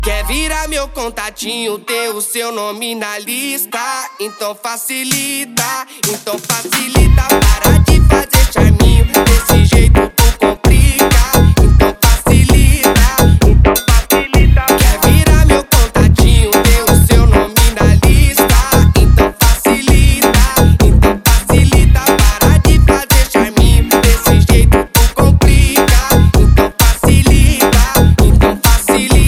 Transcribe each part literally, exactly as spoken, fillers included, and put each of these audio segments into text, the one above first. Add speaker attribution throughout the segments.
Speaker 1: Quer virar meu contatinho, ter o seu nome na lista? Então facilita, então facilita. Para de fazer charminho, desse jeito tu complica. Então facilita, então facilita. Quer virar meu contatinho, ter o seu nome na lista? Então facilita, então facilita. Para de fazer charminho, desse jeito tu complica. Então facilita, então facilita.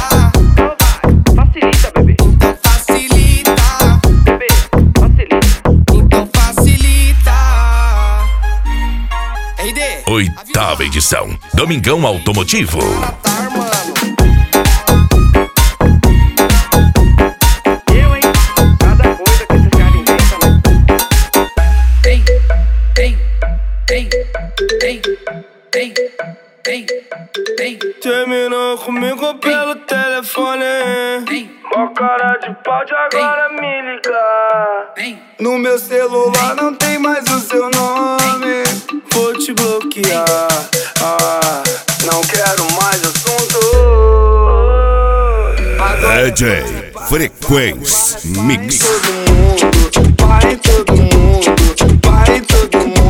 Speaker 2: Oitava edição, Domingão Automotivo.
Speaker 3: Eu, hein? Cada coisa que esses caras inventam, né? Tem, tem, tem, tem, tem, tem, tem.
Speaker 4: Terminou comigo pelo telefone. Mó cara de pau de agora me ligar. No meu celular não tem mais o seu nome. Vou te bloquear, ah, não quero mais assunto.
Speaker 2: D J Frequência Mix.
Speaker 4: Vai todo mundo, vai todo mundo, vai todo mundo.